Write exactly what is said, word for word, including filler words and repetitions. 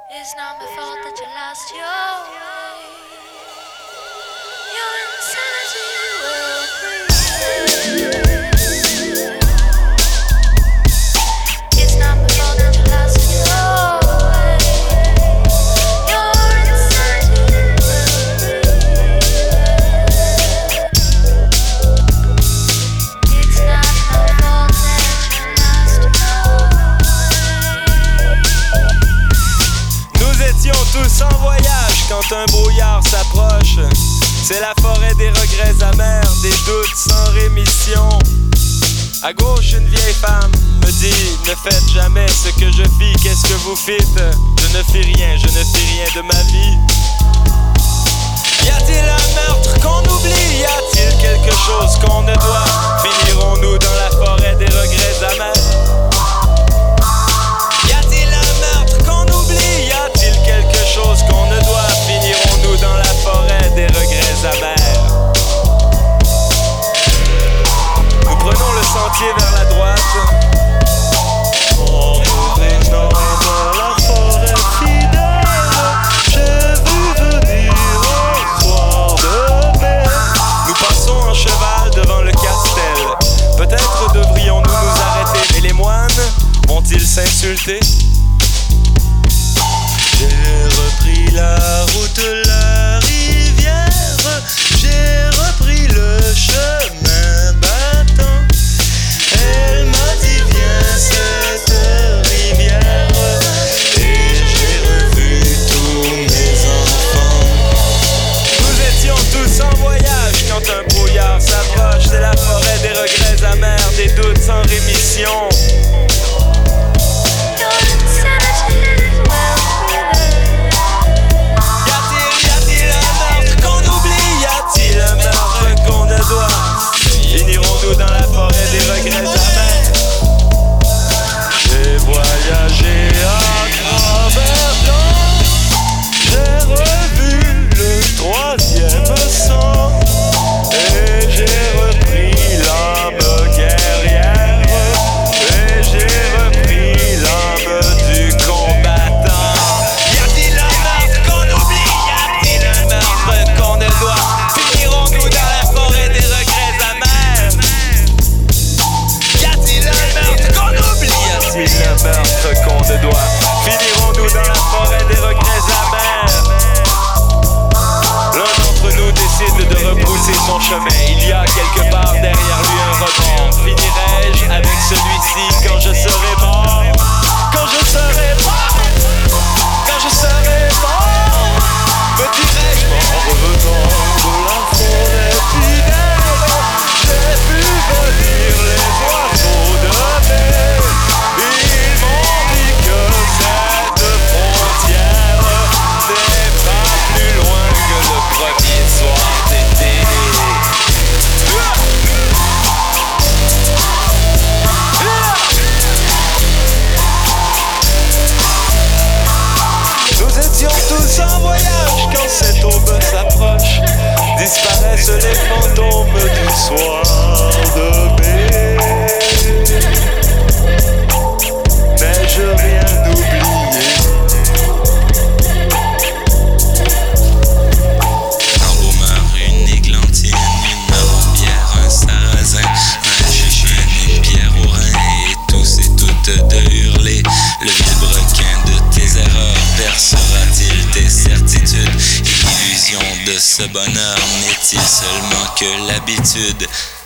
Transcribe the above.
It's not my fault that you lost your way. Your insanity will freeze. It's not my fault that you lost your way. Your insanity will freeze. It's not my fault that you lost your way. Nous étions tous en voyage quand un brouillard s'approche. C'est la forêt des regrets amers, des doutes sans rémission. À gauche, une vieille femme me dit: ne faites jamais ce que je fis, qu'est-ce que vous fîtes? Je ne fis rien, je ne fis rien de ma vie. Y a-t-il un meurtre qu'on oublie? Y a-t-il quelque chose qu'on ne doit? Finirons-nous dans la forêt des regrets amers? Y a-t-il un meurtre qu'on oublie? Y a-t-il quelque chose qu'on ne doit? Finirons-nous dans la forêt des regrets amers? Nous prenons le sentier vers la droite. En revenant dans la forêt fidèle, j'ai vu venir un soir de mai. Nous passons en cheval devant le castel. Peut-être devrions-nous nous arrêter. Et les moines vont-ils s'insulter? J'ai repris la route, la rivière. J'ai repris le chemin battant. Elle m'a dit viens cette rivière. Et j'ai revu tous mes enfants. Nous étions tous en voyage quand un brouillard s'approche. C'est la forêt des regrets amers, des doutes sans rémission. Finirons-nous dans la forêt des regrets amers? J'ai voyagé à travers temps. J'ai revu le troisième sang. Et j'ai repris l'âme guerrière. Et j'ai repris l'âme du combattant. Y a-t-il un meurtre qu'on oublie? Y a-t-il un meurtre qu'on ne doit? Finirons-nous dans la forêt des regrets amers? Y a-t-il un meurtre qu'on oublie? Y a-t-il un meurtre qu'on ne doit? Finirons-nous dans la forêt des regrets amers? L'un d'entre nous décide de rebrousser son chemin. Il y a quelque part derrière lui un rebond. Finirai-je avec celui-ci quand je serai mort? Quand je serai mort? Quand je serai mort? Me dirai-je en revenant de la forêt fidèle? J'ai vu venir les oiseaux de mai. Ils m'ont dit que cette frontière n'est pas plus loin que le premier soir d'été. Nous étions tous en voyage quand cette aube s'approche. Disparaissent les fantômes du soir de mai. N'ai-je rien oublié? Un roumeur, une églantine, une marronnière, un sarrasin, un chouchen, une pierre au rein, et tous et toutes de hurler. Le vilebrequin de tes erreurs percera-t-il tes certitudes? Et l'illusion de ce bonheur n'est-il seulement que l'habitude?